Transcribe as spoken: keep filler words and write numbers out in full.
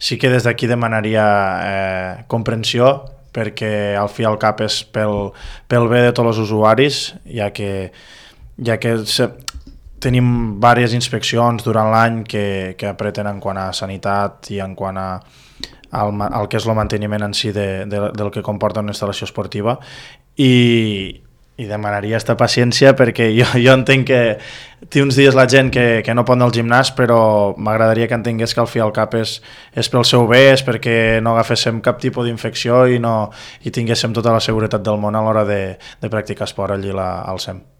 sí que des d'aquí demanaria eh, comprensió, perquè al fi i al cap és pel, pel bé de tots els usuaris, ja que, ja que se, tenim diverses inspeccions durant l'any que, que apreten en quant a sanitat i en quant a al, al que és el manteniment en si de, de, del que comporta una instal·lació esportiva, i, i demanaria esta paciència, perquè jo, jo entenc que té uns dies la gent que, que no pot anar al gimnàs, però m'agradaria que entengués que al fi i al cap és, és pel seu bé, és perquè no agaféssim cap tipus d'infecció i, no, i tinguéssim tota la seguretat del món a l'hora de, de practicar esport allí la, al S E M.